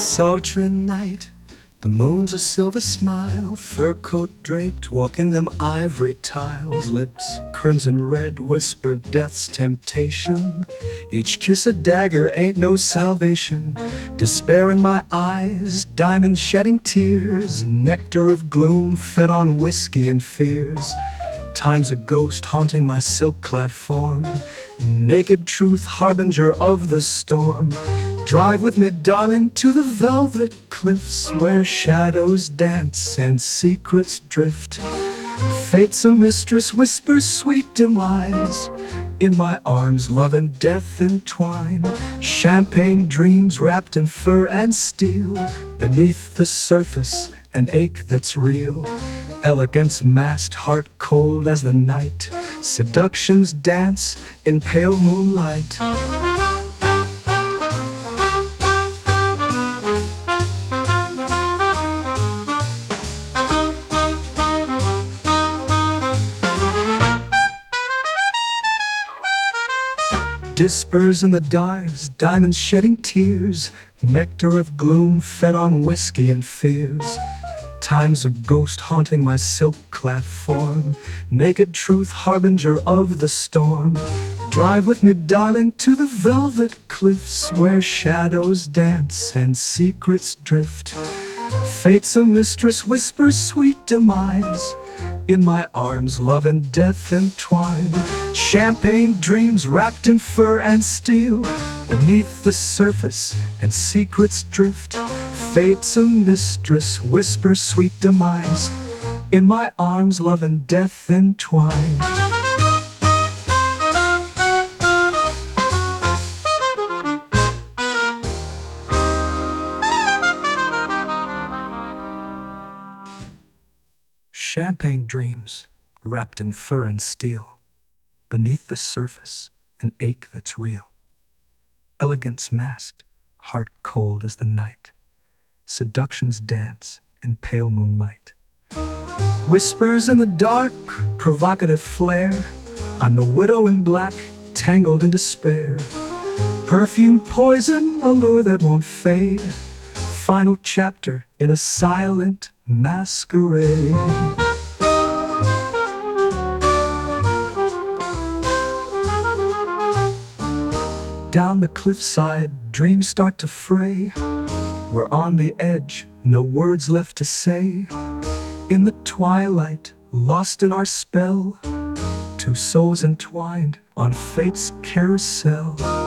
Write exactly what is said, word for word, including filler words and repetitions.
sultry night, the moon's a silver smile, fur coat draped, walking them ivory tiles. Lips crimson red whisper death's temptation. Each kiss a dagger, ain't no salvation. Despair in my eyes, diamonds shedding tears. Nectar of gloom fed on whiskey and fears. Time's a ghost haunting my silk-clad form. Naked truth, harbinger of the storm. Drive with me, darling, to the velvet cliffs, where shadows dance and secrets drift. Fate's a mistress, whispers sweet demise. In my arms, love and death entwine. Champagne dreams wrapped in fur and steel. Beneath the surface, an ache that's real. Elegance masked, heart cold as the night. Seductions dance in pale moonlight. Dispers in the dives, diamonds shedding tears. Nectar of gloom fed on whiskey and fears. Time's a ghost haunting my silk-clad form. Naked truth, harbinger of the storm. Drive with me, darling, to the velvet cliffs, where shadows dance and secrets drift. Fate's a mistress, whispers sweet demise. In my arms, love and death entwine. Champagne dreams wrapped in fur and steel. Beneath the surface, and secrets drift. Fate's a mistress, whispers sweet demise. In my arms, love and death entwine. Champagne dreams, wrapped in fur and steel. Beneath the surface, an ache that's real. Elegance masked, heart cold as the night. Seductions dance in pale moonlight. Whispers in the dark, provocative flare. I'm the widow in black, tangled in despair. Perfume poison, a lure that won't fade. Final chapter in a silent masquerade. Down the cliffside, dreams start to fray. We're on the edge, no words left to say. In the twilight, lost in our spell, two souls entwined on fate's carousel.